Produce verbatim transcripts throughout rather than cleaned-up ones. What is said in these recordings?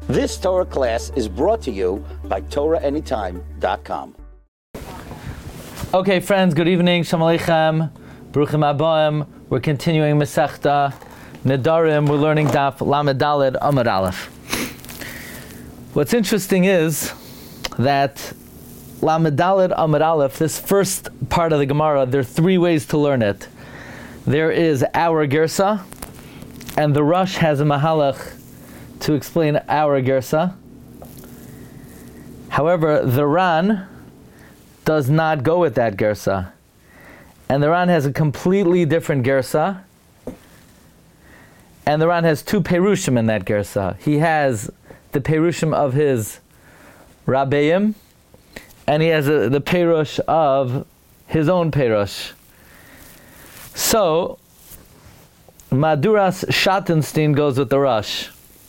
This Torah class is brought to you by Torah Anytime dot com. Okay, friends, good evening. Shalom Aleichem. Bruchim Abayim. We're continuing Masechta Nedarim. We're learning Daf Lamed Daled Amud Aleph. What's interesting is that Lamed Daled Amud Aleph, this first part of the Gemara, there are three ways to learn it. There is our Gersa, and the Rosh has a Mahalach to explain our Gersa. However, the Ran does not go with that Gersa. And the Ran has a completely different Gersa. And the Ran has two Perushim in that Gersa. He has the Perushim of his Rabbeim, and he has a, the Perush of his own Perush. So, Maduras Schattenstein goes with the Rosh.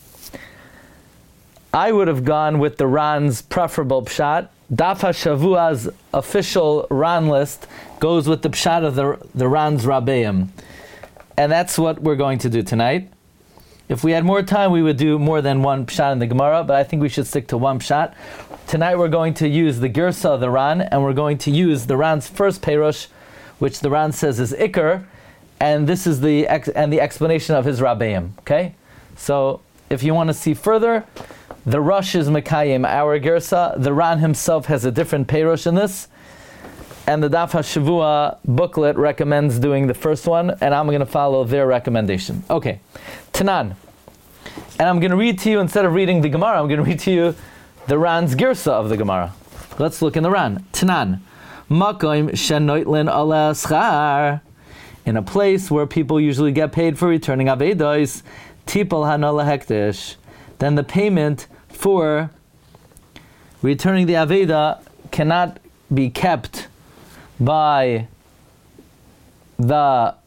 I would have gone with the Ran's preferable pshat. Daf HaShavua's official Ran list goes with the pshat of the, the Ran's Rabbeim. And that's what we're going to do tonight. If we had more time, we would do more than one pshat in the Gemara, but I think we should stick to one pshat. Tonight we're going to use the Gersa of the Ran, and we're going to use the Ran's first Perush, which the Ran says is Iker, and this is the ex- and the explanation of his Rabbeim. Okay? So, if you want to see further, the Rosh is Mekayim, our Gersa. The Ran himself has a different Perush in this. And the Daf HaShavua booklet recommends doing the first one, and I'm going to follow their recommendation. Okay, Tanan. And I'm going to read to you, instead of reading the Gemara, I'm going to read to you the Ran's Gersa of the Gemara. Let's look in the Ran. Tanan. Makoim shenoitlin ala schar. In a place where people usually get paid for returning avedos, tipal hanola hektish. Then the payment for returning the Aveda cannot be kept by the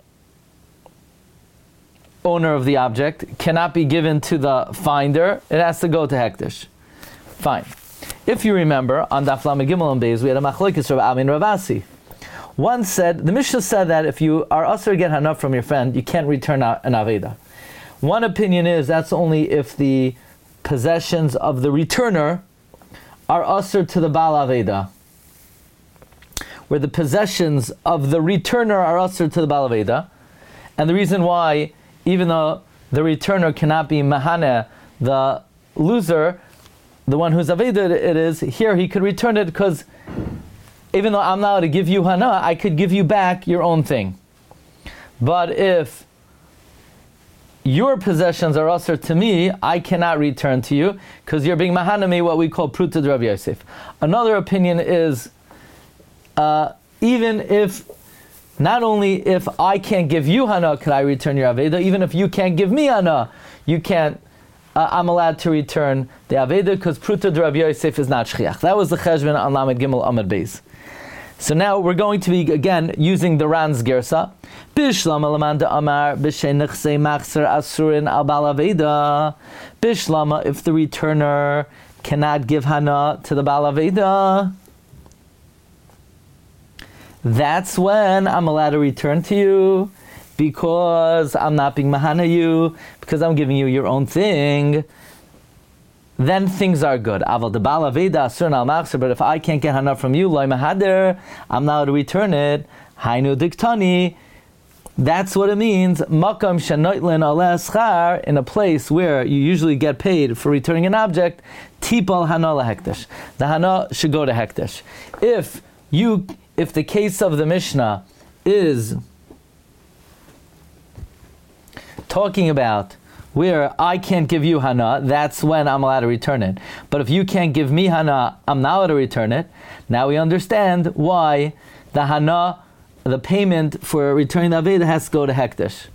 owner of the object, cannot be given to the finder, it has to go to Hektish. Fine. If you remember, on Daf Lamed Gimel and Beis, we had a machlokes Rav Ami and Rav Asi. One said, the Mishnah said that if you are usher to get hanaf from your friend, you can't return an Aveda. One opinion is that's only if the possessions of the returner are usher to the Baal Aveda. Where the possessions of the returner are usher to the Baal Aveda. And the reason why, even though the returner cannot be Mahane, the loser, the one whose Aveda it is, here he could return it because even though I'm not allowed to give you Hana, I could give you back your own thing. But if your possessions are usher to me, I cannot return to you because you're being mahanami, what we call pruta de Rav Yosef. Another opinion is uh, even if, not only if I can't give you hana, can I return your aveda, even if you can't give me hana, you can't, uh, I'm allowed to return the aveda because pruta de Rav Yosef is not shchiach. That was the cheshbon on Lamed Gimel Amud Beis. So now we're going to be, again, using the Ran's Gersa. Bishlama lamanda amar b'sheinechsei machzer asurin al bal aveda. Bishlama, if the returner cannot give hana to the bal aveda, that's when I'm allowed to return to you, because I'm not being mahana you, because I'm giving you your own thing. Then things are good. Aval de bal aveda asurin al machzer. But if I can't get hana from you, loy mahader, I'm not allowed to return it. Hainu diktani. That's what it means. Makam shenoitlin aleh schar, in a place where you usually get paid for returning an object. Tipal hana lehektish. The hana should go to hektish. If you, if the case of the Mishnah is talking about where I can't give you hana, that's when I'm allowed to return it. But if you can't give me hana, I'm not allowed to return it. Now we understand why the hana, the payment for returning the Aveda, has to go to Hektish.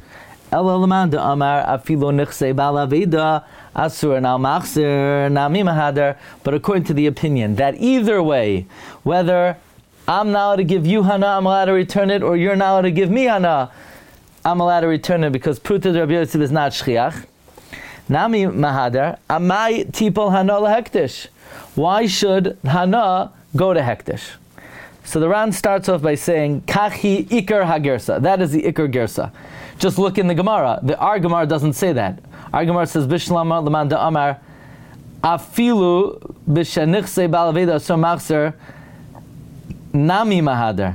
But according to the opinion, that either way, whether I'm not allowed to give you hana, I'm allowed to return it, or you're not allowed to give me hana, I'm allowed to return it, because pruta de Rav Yosef is not shchiach. Nami mahader, amai tipol hana lehektish. Why should hana go to hektish? So the Ran starts off by saying, Kachi Iker HaGersa. That is the Iker Gersa. Just look in the Gemara. The Our Gemara doesn't say that. Our Gemara says, Bishlama Lamanda Amar Afilu b'shenichse bal aveda asur machzer nami mahader.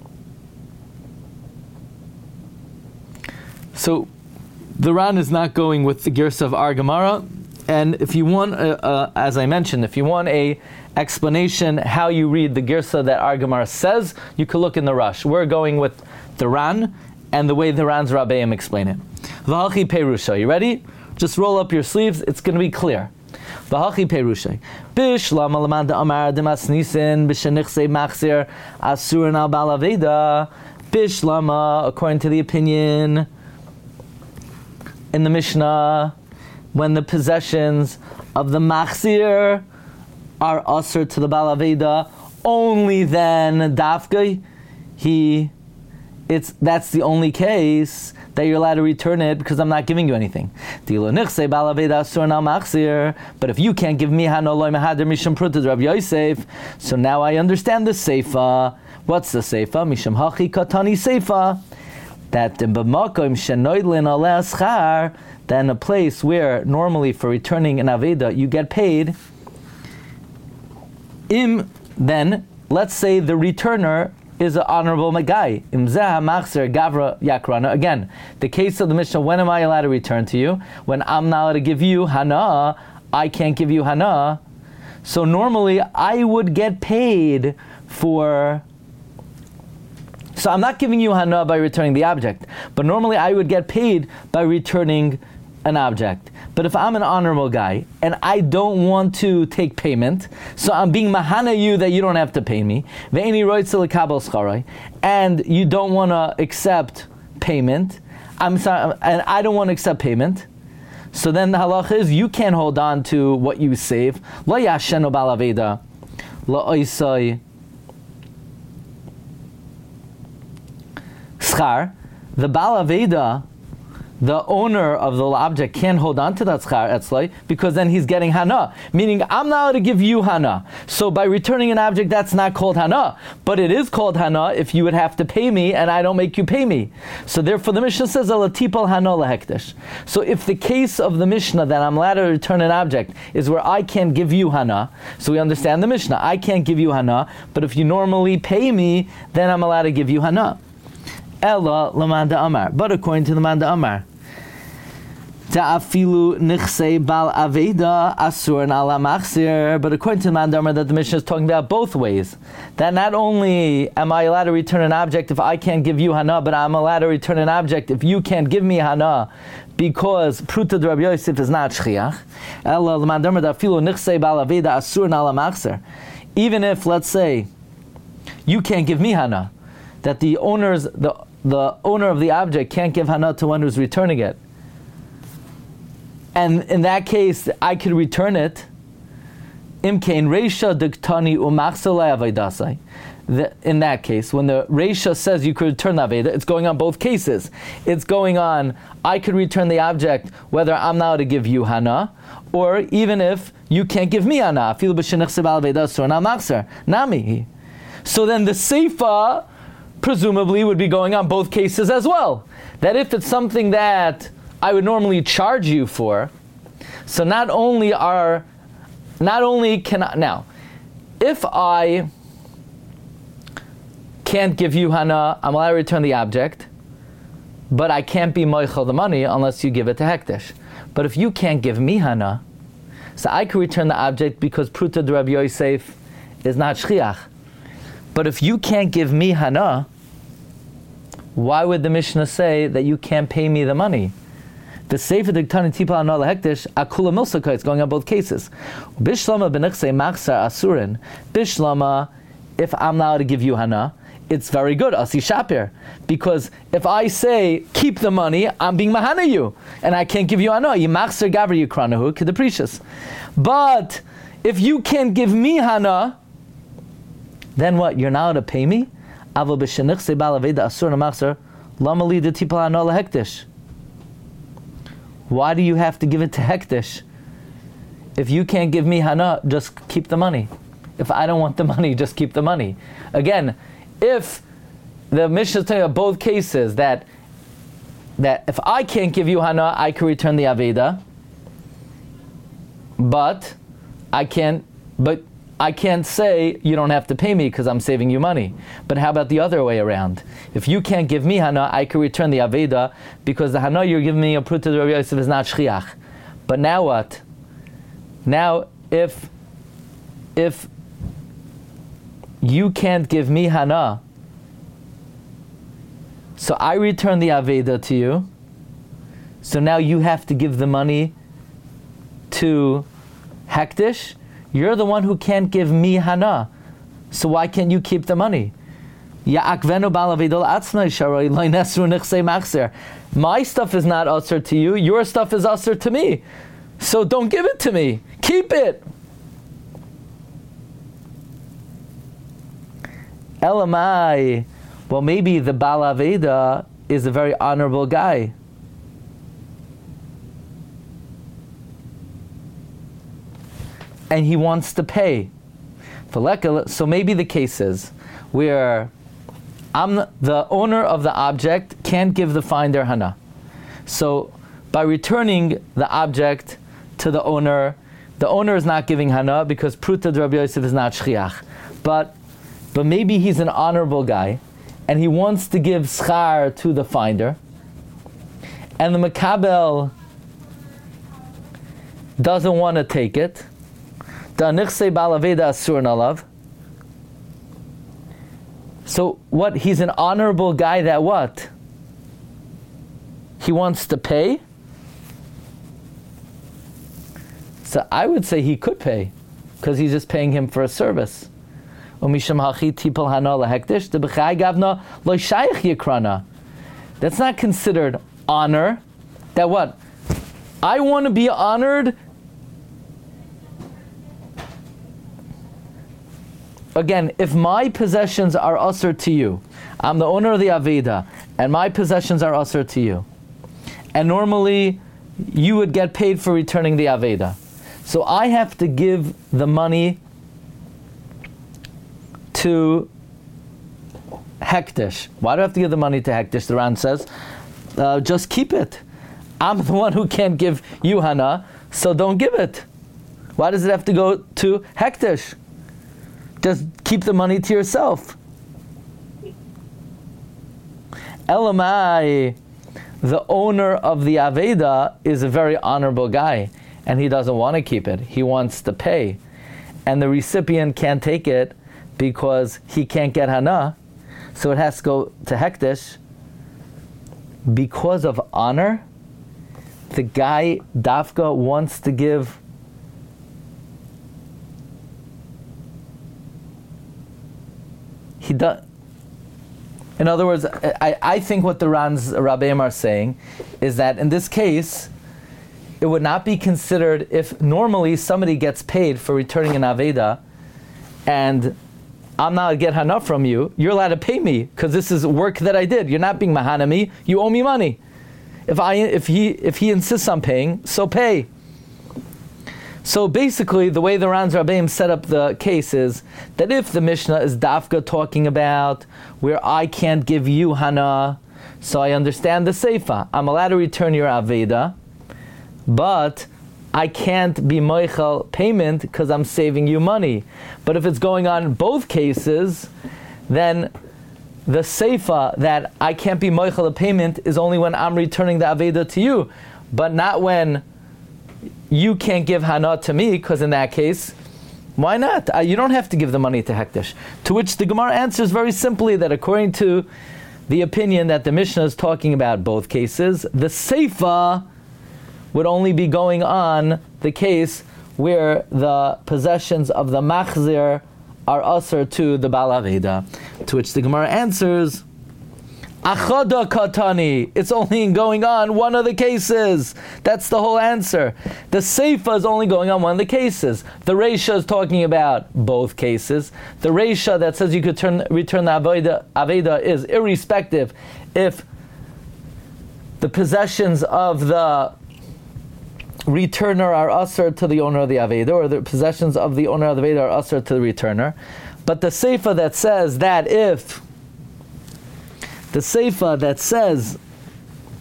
So the Ran is not going with the Girsa of Ar Gemara, and if you want, uh, uh, as I mentioned, if you want a explanation how you read the Girsa that Ar Gemara says, you can look in the Rush. We're going with the Ran and the way the Ran's Rabbeim explain it. V'halchi perusha. You ready? Just roll up your sleeves. It's going to be clear. V'halchi perusha. Bishlam alamanda amar demas nisin b'shenichse machzir asurin al bal aveda. Bishlama, according to the opinion in the Mishnah, when the possessions of the machzir are usher to the bal aveda, only then dafka he it's that's the only case that you're allowed to return it because I'm not giving you anything. But if you can't give me hano loy mehader mishum pruta Rabbi Yosef, so now I understand the seifa. What's the seifa? Mishum hachi katani seifa. That in b'makom shenoidlin aleh aschar, that in a place where normally for returning an aveda you get paid, im then let's say the returner is an honorable guy. Imzeh machzer gavra yakrana. Again, the case of the Mishnah, when am I allowed to return to you? When I'm not allowed to give you hana, I can't give you hana. So normally I would get paid for... So I'm not giving you hana by returning the object, but normally I would get paid by returning an object. But if I'm an honorable guy and I don't want to take payment, so I'm being mahana you that you don't have to pay me, and you don't want to accept payment, I'm sorry, and I don't want to accept payment, so then the halacha is you can't hold on to what you save. Lo yashenu bal aveda, lo oisai schar. The bal aveda, the owner of the object, can't hold on to that schar etzloi because then he's getting hana. Meaning, I'm not allowed to give you hana. So by returning an object, that's not called hana. But it is called hana if you would have to pay me and I don't make you pay me. So therefore the Mishnah says, alatipal hana lahekdesh. So if the case of the Mishnah that I'm allowed to return an object is where I can't give you hana, so we understand the Mishnah, I can't give you hana, but if you normally pay me, then I'm allowed to give you hana. Ella lamanda amar. But according to the manda amar, ta'afilu nichsei bal aveda asur ala machzir. But according to the manda amar, that the Mishnah is talking about both ways. That not only am I allowed to return an object if I can't give you hana, but I'm allowed to return an object if you can't give me hana, because pruta de Rabbi Yosef is not shchiach. Ella lamanda amar ta'afilu nichsei bal aveda asur ala machzir. Even if, let's say, you can't give me hana, that the owners the the owner of the object can't give hana to one who's returning it, and in that case I could return it. Imkein reisha diktani umachsalei avaydasai. In that case, when the reisha says you could return the aveda, it's going on both cases. It's going on, I could return the object whether I'm now to give you hana, or even if you can't give me hana. Afilu b'shenich sebal aveda asur na machzer nami. So then the seifa presumably would be going on both cases as well. That if it's something that I would normally charge you for, so not only are, not only can I, now, if I can't give you hana, I'm allowed to return the object, but I can't be moichel the money unless you give it to hekdesh. But if you can't give me hana, so I can return the object because pruta de Rabbi Yosef is not shchiach. But if you can't give me hana, why would the Mishnah say that you can't pay me the money? The Sefer Diktani Tipa Anala Hekdesh Akula Milsaka, it's going on both cases. Bishlama b'nechsei machzar asurin. Bishlama, if I'm not allowed to give you hana, it's very good, asi shapir. Because if I say, keep the money, I'm being mahana you. And I can't give you hana. You machzar gavri yukranahu kedeprecious. But if you can't give me hana, then what? You're not allowed to pay me? Aval b'shenichsei bal aveda asur namachzer lama li de tipal hana lahekdesh. Why do you have to give it to hekdesh? If you can't give me hana, just keep the money. If I don't want the money, just keep the money. Again, if the Mishnah is telling you both cases that that if I can't give you hana, I can return the aveda. But I can't, but I can't say you don't have to pay me because I'm saving you money. But how about the other way around? If you can't give me hana, I can return the aveda because the hana you're giving me a pruta de Rabbi Yosef is not shchiach. But now what? Now if if you can't give me hana, so I return the aveda to you. So now you have to give the money to Hektish. You're the one who can't give me hana. So why can't you keep the money? My stuff is not usher to you. Your stuff is usher to me. So don't give it to me. Keep it. Elamai. Well, maybe the Baal Aveda is a very honorable guy. And he wants to pay. So maybe the case is where I'm the owner of the object, can't give the finder hana. So by returning the object to the owner, the owner is not giving hana because pruta de Rabbi Yosef is not shchiach. But but maybe he's an honorable guy and he wants to give schar to the finder, and the makabel doesn't want to take it. So what? He's an honorable guy that what? He wants to pay? So I would say he could pay, because he's just paying him for a service. That's not considered honor. That what? I want to be honored. Again, if my possessions are usher to you, I'm the owner of the Aveda, and my possessions are usher to you, and normally you would get paid for returning the Aveda. So I have to give the money to Hektish. Why do I have to give the money to Hektish? The Ran says, uh, just keep it. I'm the one who can't give you hana, so don't give it. Why does it have to go to Hektish? Just keep the money to yourself. Elamai, the owner of the Aveda, is a very honorable guy, and he doesn't want to keep it. He wants to pay. And the recipient can't take it because he can't get hana, so it has to go to Hektish. Because of honor, the guy, Dafka, wants to give He does. In other words, I, I think what the Ran's Rabbeim are saying is that in this case, it would not be considered if normally somebody gets paid for returning an Aveda, and I'm not get hana from you. You're allowed to pay me because this is work that I did. You're not being mahana me. You owe me money. If I if he if he insists on paying, so pay. So basically, the way the Ran's Rabbeim set up the case is that if the Mishnah is dafka talking about where I can't give you hana, so I understand the seifa. I'm allowed to return your aveda, but I can't be moichel payment because I'm saving you money. But if it's going on in both cases, then the seifa that I can't be moichel a payment is only when I'm returning the aveda to you, but not when you can't give hana to me, because in that case, why not? Uh, you don't have to give the money to Hektish. To which the Gemara answers very simply that according to the opinion that the Mishnah is talking about both cases, the seifa would only be going on the case where the possessions of the machzir are usher to the Baal Aveda. To which the Gemara answers, Achada katani. It's only going on one of the cases. That's the whole answer. The seifa is only going on one of the cases. The reisha is talking about both cases. The reisha that says you could turn, return the aveda, aveda is irrespective if the possessions of the returner are usher to the owner of the aveda, or the possessions of the owner of the aveda are usher to the returner. But the seifa that says that if The seifa that says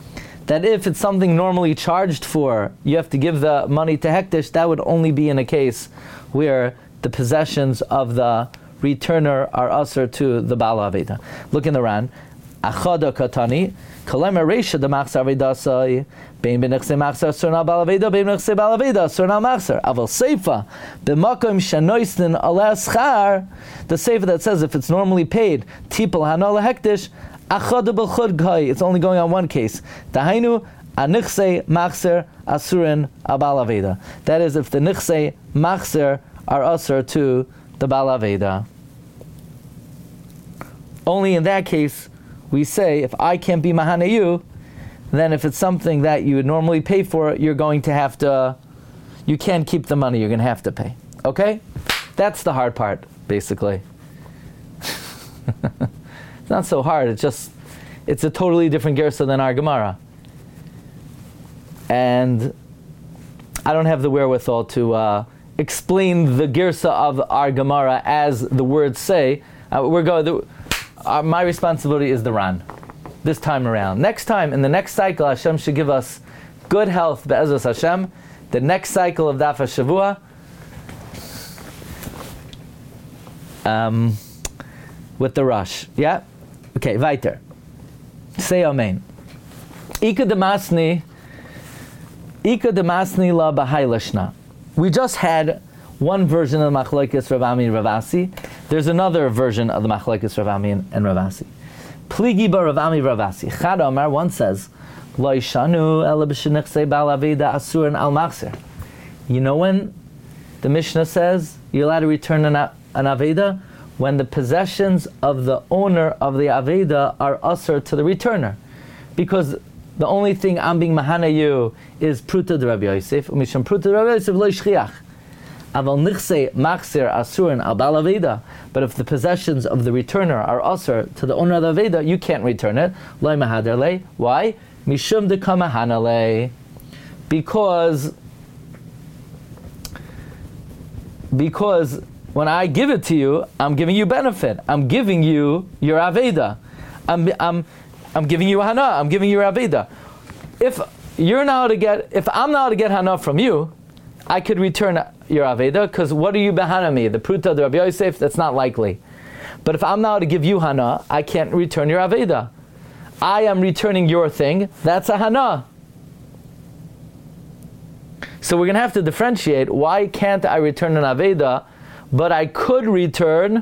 that if it's something normally charged for, you have to give the money to hektish, that would only be in a case where the possessions of the returner are usher to the Baal Aveda. Look in the Ran. Achada katani, kalema reisha de machzar avedasai, bein benechse machzar surna Baal Aveda, bein benechse Baal Aveda surna machzar. Aval seifa, b'makom shenoistin aleh schar, the seifa that says if it's normally paid, tipel hanala hektish, achada b'chud gai, it's only going on one case. Dahainu, anichse machzar asurin abal Aveda. That is, if the nichse machzar are usher to the Baal Aveda. Only in that case, we say, if I can't be mahane you, then if it's something that you would normally pay for, you're going to have to, you can't keep the money, you're going to have to pay. Okay? That's the hard part, basically. It's not so hard, it's just, it's a totally different gersa than our Gemara. And I don't have the wherewithal to uh, explain the gersa of our Gemara as the words say. Uh, we're going to... Uh, my responsibility is the Ran, this time around. Next time, in the next cycle, Hashem should give us good health, be'ezus Hashem. The next cycle of Daf HaShavua, um, with the rush. Yeah? Okay, weiter. Say Amen. Ika demasni, Ika demasni la b'haylashna. We just had one version of the Machlokes Rav Ami and Rav Asi. There's another version of the Machlokes Rav Ami and Rav Asi. Pligi ba Rav Ami Rav Asi. Chad Amar, one says, Lo yishanu ela b'shenichsei Baal Aveda asurin al machzer. You know when the Mishnah says you're allowed to return an, an Aveda? When the possessions of the owner of the Aveda are usher to the returner. Because the only thing I'm being mahana you is pruta de Rabbi Yosef. Umisham pruta de Rabbi Yosef lo yishchiach. Aval nichse machzir asurin al Baal Aveda. But if the possessions of the returner are usher to the owner of the Aveda, you can't return it. Lo mahader le. Why? Mishum de kamahana le. Because because when I give it to you, I'm giving you benefit. I'm giving you your Aveda. I'm I'm I'm giving you hana. I'm giving you your Aveda. If you're now to get, if I'm now to get hana from you, I could return your Aveda, because what are you behana me? The pruta, the Rabbi Yosef, that's not likely. But if I'm now to give you hana, I can't return your Aveda. I am returning your thing, that's a hana. So we're going to have to differentiate, why can't I return an Aveda, but I could return,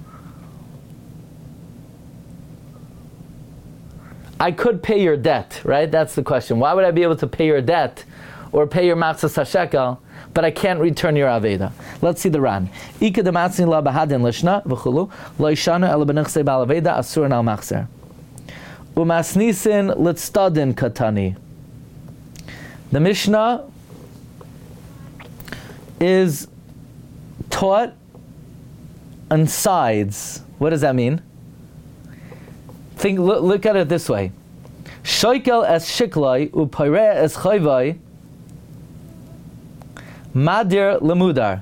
I could pay your debt, right? That's the question. Why would I be able to pay your debt, or pay your matzah hashekel, but I can't return your Aveda? Let's see the Ran. Ika dematzin la bahadin lishna v'chulu lo yishanu ela b'nechsei Baal Aveda asurin al machzer umasnisin litstadin katani. The Mishnah is taught on sides. What does that mean? Think. Look, look at it this way: shoikel es shiklai u'paireh es chayvai. Madir lemudar.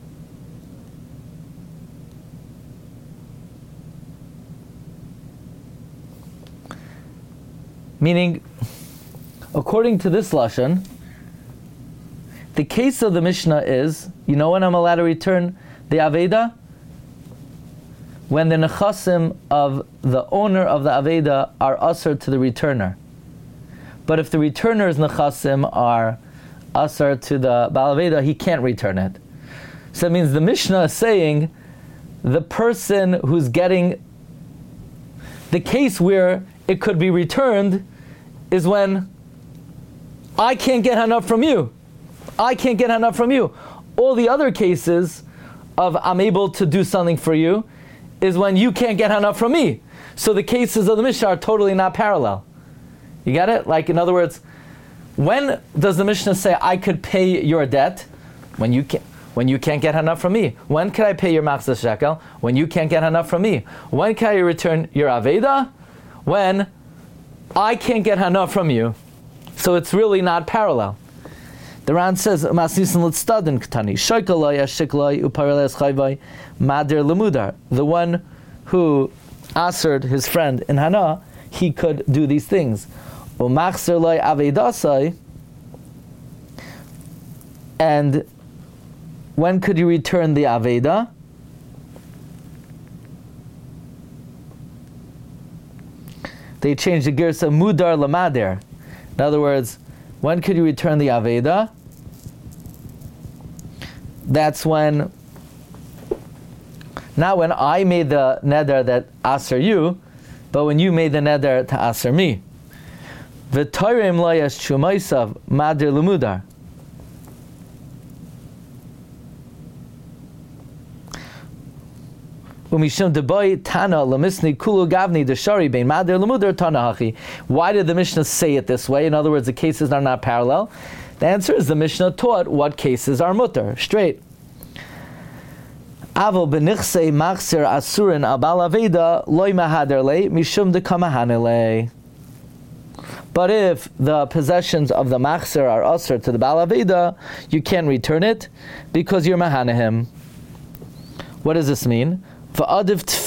Meaning, according to this lashon, the case of the Mishnah is, you know when I'm allowed to return the Aveda? When the nechasim of the owner of the Aveda are usher to the returner. But if the returner's nechasim are asar to the Baal Aveda, he can't return it. So that means the Mishnah is saying the person who's getting the case where it could be returned is when I can't get enough from you. I can't get enough from you. All the other cases of I'm able to do something for you is when you can't get enough from me. So the cases of the Mishnah are totally not parallel. You get it? Like, in other words, when does the Mishnah say I could pay your debt? When you can't, when you can't get enough from me. When can I pay your machzah shekel? When you can't get enough from me. When can I return your Aveda? When I can't get enough from you. So it's really not parallel. The Ran says, "Masnisin l'tstadin ktani shoikaloi ashikloi uparales chayvai madir lemudar." The one who answered his friend in hana, he could do these things. Umachser loy avedasai. And when could you return the aveda? They changed the girsa mudar lamader. In other words, when could you return the aveda? That's when, not when I made the neder that aser you, but when you made the neder to aser me. V'toyrem loyas shumaisav madir lemudar. Umishum deboy tana lemisni kulu gavni deshari bein madir lemudar tana hachi. Why did the Mishnah say it this way? In other words, the cases are not parallel. The answer is the Mishnah taught what cases are mutter, straight. Avol benichsei machsir asurin abal aveda loy mahaderle mishum dekamahanele. But if the possessions of the machsir are usher to the bal aveda, you can't return it because you're mahanehim. What does this mean? It's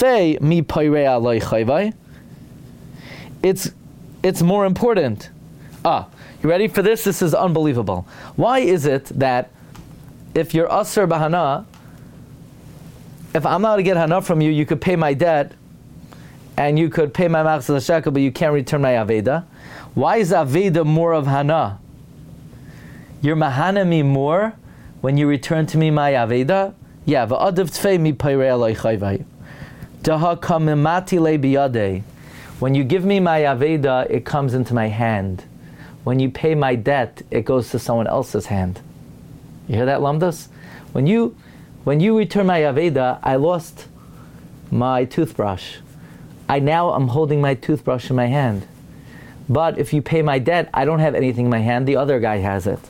it's more important. Ah, you ready for this? This is unbelievable. Why is it that if you're Asr Bahana, if I'm not to get Hana from you, you could pay my debt and you could pay my Machzor Shekel, but you can't return my Aveda? Why is Aveda more of Hana? You're Mahana me more when you return to me my Aveda? Yeah, v'adav tfei mi payrei aloi chayvai. Daha kamimati le biyadei. When you give me my aveda, it comes into my hand. When you pay my debt, it goes to someone else's hand. You hear that, Lamdas? When you, when you return my aveda, I lost my toothbrush. I now am holding my toothbrush in my hand. But if you pay my debt, I don't have anything in my hand. The other guy has it.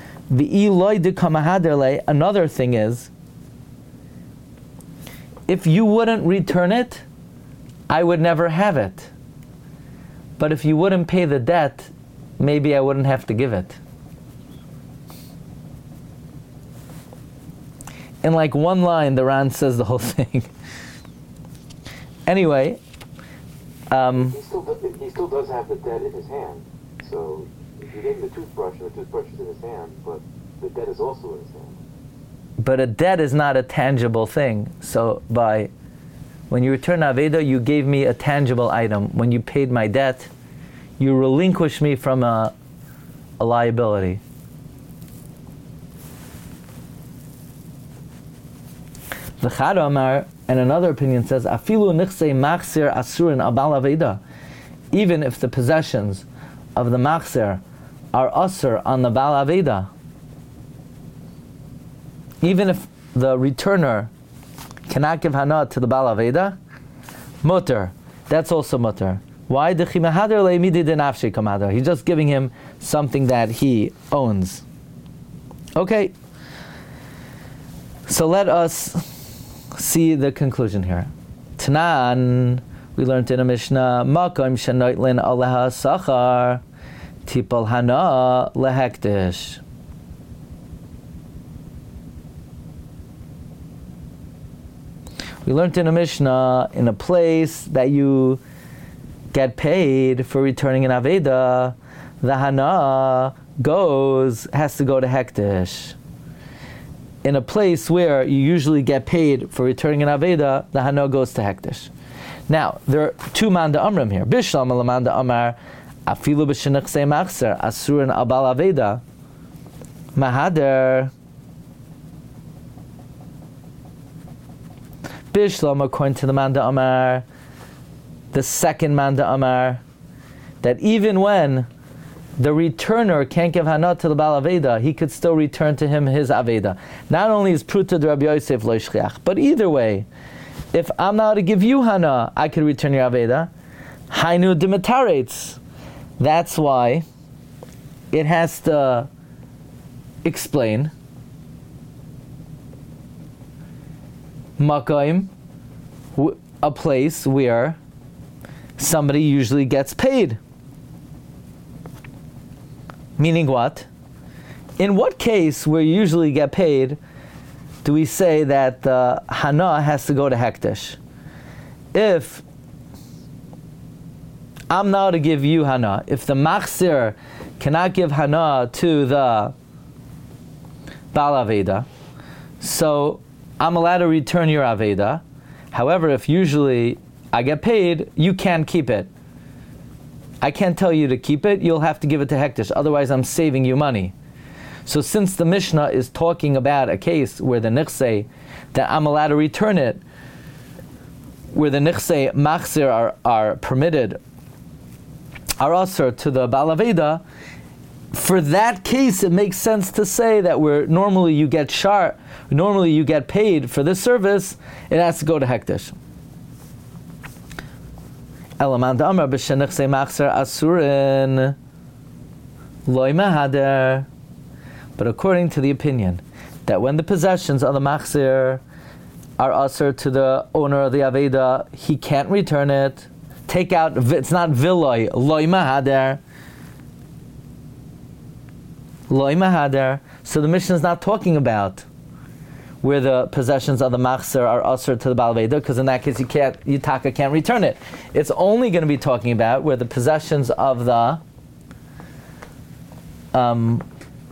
Another thing is, if you wouldn't return it, I would never have it. But if you wouldn't pay the debt, maybe I wouldn't have to give it. In like one line, the Ran says the whole thing. Anyway, um, he, still does, he still does have the debt in his hand. So you gave him the toothbrush, and the toothbrush is in his hand, but the debt is also in his hand. But a debt is not a tangible thing. So by when you return Aveda, you gave me a tangible item. When you paid my debt, you relinquished me from a, a liability. The Chad Amar, and another opinion says, Afilu nichsei machzir asurin abal Aveda. Even if the possessions of the machzir are asur on the bal Aveda, even if the returner cannot give hana to the Bal Aveda, mutter, that's also mutter. Why? He's just giving him something that he owns. Okay. So let us see the conclusion here. Tanan, we learned in a Mishnah, Makom shenoitlin aleha sachar, tipal hana lehektish. We learned in a Mishnah, in a place that you get paid for returning an Aveda, the Hana goes, has to go to Hektish. In a place where you usually get paid for returning an Aveda, the Hana goes to Hektish. Now, there are two Manda Amram here. Bishlam ala Manda Amar, Afilu b'shenechsei machzer, Asurin abal Aveda, Mahader, Bishlam, according to the Manda Amar, the second Manda Amar, that even when the returner can't give Hana to the Bal Aveda, he could still return to him his Aveda. Not only is Pruta de Rabbi Yosef lo shchiach, but either way, if I'm not to give you Hana, I could return your Aveda. Hainu dimitaretz. That's why it has to explain Makaim, a place where somebody usually gets paid. Meaning what? In what case where you usually get paid do we say that the Hana has to go to Hektish? If I'm now to give you hana. If the machzir cannot give hana to the Baal Aveda, so I'm allowed to return your Aveda. However, if usually I get paid, you can't keep it. I can't tell you to keep it, you'll have to give it to Hektish, otherwise I'm saving you money. So since the Mishnah is talking about a case where the Nichsei, that I'm allowed to return it, where the Nichsei Machzir are, are permitted, are usher to the Baal Aveda, for that case it makes sense to say that where normally you get shar, normally you get paid for this service, it has to go to Hektish. Elamand Amar b'shenichsei machzer asurin loy mahader. But according to the opinion that when the possessions of the machzer are usher to the owner of the Aveda, he can't return it. Take out, it's not villoy, loy mahader. Loy mahader. So the Mishnah is not talking about where the possessions of the machzer are usher to the Baal Aveda, because in that case you can't, you taka can't return it. It's only going to be talking about where the possessions of the um,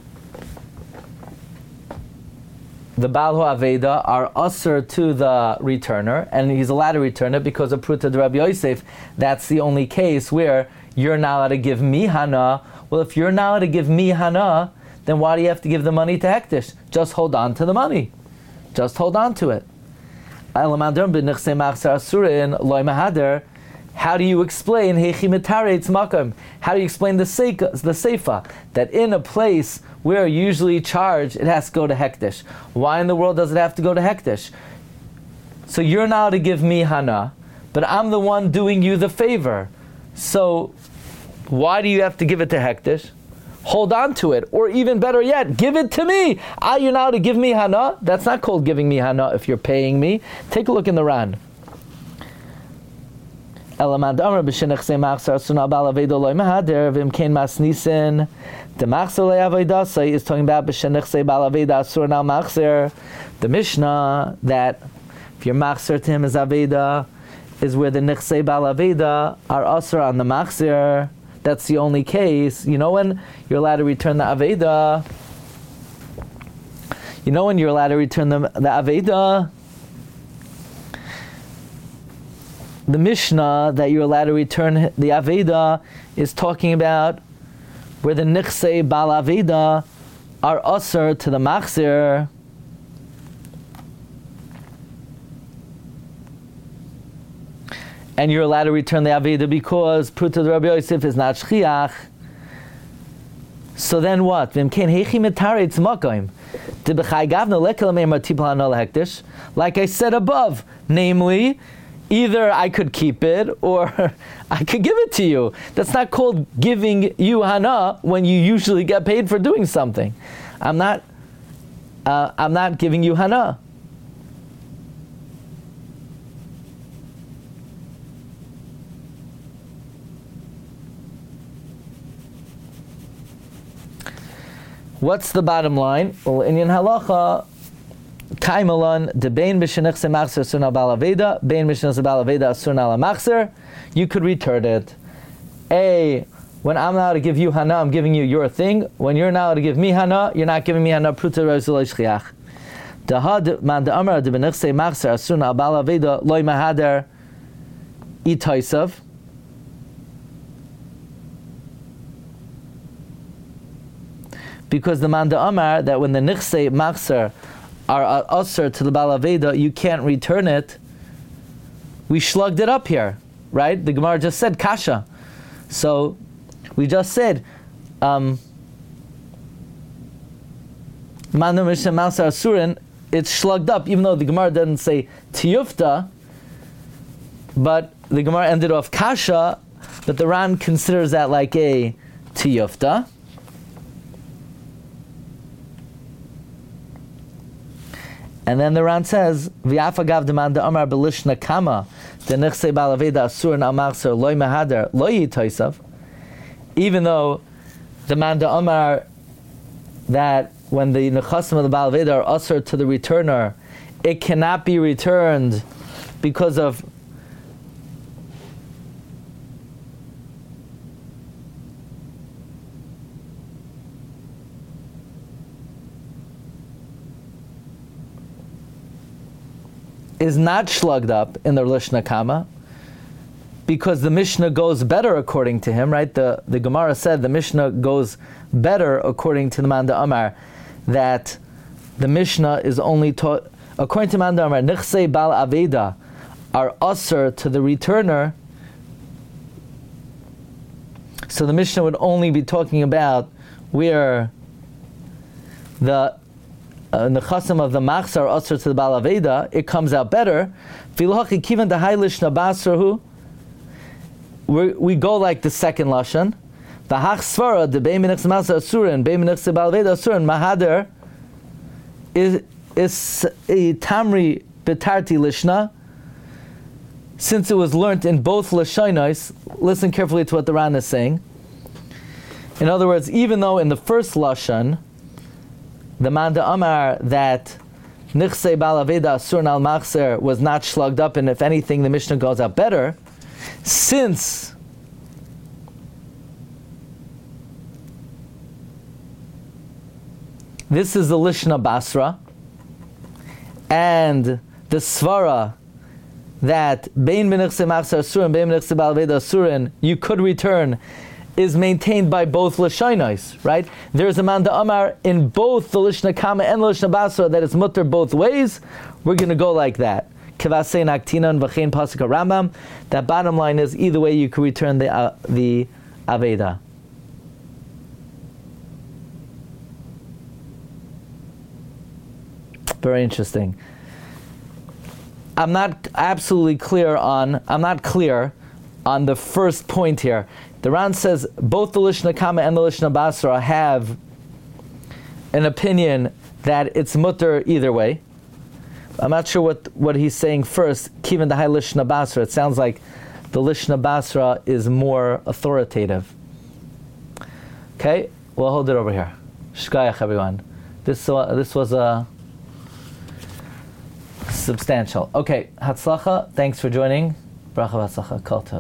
the Baal Aveda are usher to the returner, and he's allowed to return it because of Pruta de Rabbi Yosef. That's the only case where you're not allowed to give me hana. Well, if you're not allowed to give me hana, then why do you have to give the money to Hektish? Just hold on to the money. Just hold on to it. How do you explain How do you explain the seika, the seifa, that in a place where usually charge, it has to go to Hektish? Why in the world does it have to go to Hektish? So you're now to give me hana, but I'm the one doing you the favor. So why do you have to give it to Hektish? Hold on to it, or even better yet, give it to me. Ah, you're now to give me hana? That's not called giving me hana if you're paying me. Take a look in the Ran. Elamad Amar b'shenechsei machzor asuna bal aveda loy mahader v'imkein masnisen. The machzor le'avedasai is talking about b'shenechsei bal aveda asur al machzor. The Mishnah that if your machzor to him is aveda is where the nechsei bal aveda are asur on the machzor. That's the only case. You know when you're allowed to return the Aveda? You know when you're allowed to return the, the Aveda? The Mishnah that you're allowed to return the Aveda is talking about where the Nichsei Bal Aveda are usher to the Machzir. And you're allowed to return the Aveda because Pruta de Rabbi Yosef is not Shchiach. So then what? Like I said above, namely, either I could keep it or I could give it to you. That's not called giving you hana when you usually get paid for doing something. I'm not. Uh, I'm not giving you hana. What's the bottom line? Well, in Yin Halacha, Kaimalan, de Bein B'Shenechse Machzer Surna Bal Aveda, Bein B'Shenechse Bal Aveda Surna La Machzer, you could return it. A, when I'm now to give you Hana, I'm giving you your thing. When you're now to give me Hana, you're not giving me Hana, Pruta Rezulay Shchiach. Dahad Man de Amar de Benechse Machzer Surna Bal Aveda Loy Mahader Itaisav. Because the Manda Amar, that when the Nichsei Machzer are usher to the Baal Aveda, you can't return it. We shlugged it up here, right? The Gemara just said Kasha. So, we just said, um, Manda Mishna Machzer Asurin, it's shlugged up, even though the Gemara doesn't say Tiyufta, but the Gemara ended off Kasha, but the Ran considers that like a Tiyufta. And then the Ran says, "V'afagav demand Amar belishna kama the nechsei Baal Aveda asur al machzer loy mahader loy yitaisav." Even though the Manda Amar that when the nechasim of the Baal Aveda are asur to the returner, it cannot be returned because of is not slugged up in the Lishna Kama, because the Mishnah goes better according to him, right? The the Gemara said the Mishnah goes better according to the Manda Amar, that the Mishnah is only taught, according to Manda Amar, Nichsei Bal Aveda are usher to the returner. So the Mishnah would only be talking about where the uh, nechasim of the machzor are usher to the Bal Aveda. It comes out better. Filachi kivan dehai lishna basarhu. We we go like the second lashon. The hach svara the bein minich semasa asurin bein minich Bal Aveda asurin mahader is is a tamri betarti lishna. Since it was learnt in both lashonos, listen carefully to what the Ran is saying. In other words, even though in the first lashon, the Manda Amar that Nichsei Bal Aveda Asur Al Machzer was not slugged up, and if anything, the Mishnah goes out better, since this is the Lishna Basra, and the Svara that Bein B'Nichsei Machzer Asurin, Bein B'Nichsei Bal Aveda Asurin, you could return, is maintained by both Lashonos, right? There's a Manda Amar in both the Lishna Kama and the Lishna Basra that is mutter both ways. We're going to go like that. Kevasei Naktina and V'chein Pasuk Rambam. That bottom line is either way you can return the uh, the Aveda. Very interesting. I'm not absolutely clear on, I'm not clear on the first point here. The Ran says both the Lishna Kama and the Lishna Basra have an opinion that it's mutter either way. I'm not sure what, what he's saying first. Kivan Dahai Lishna Basra. It sounds like the Lishna Basra is more authoritative. Okay, we'll hold it over here. Shkayach, everyone. This uh, this was a uh, substantial. Okay, Hatzlacha. Thanks for joining. Bracha v'Hatzlacha. Kol Tov.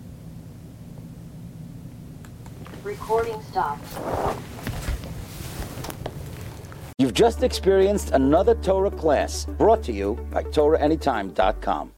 Recording stopped. You've just experienced another Torah class brought to you by Torah Anytime dot com.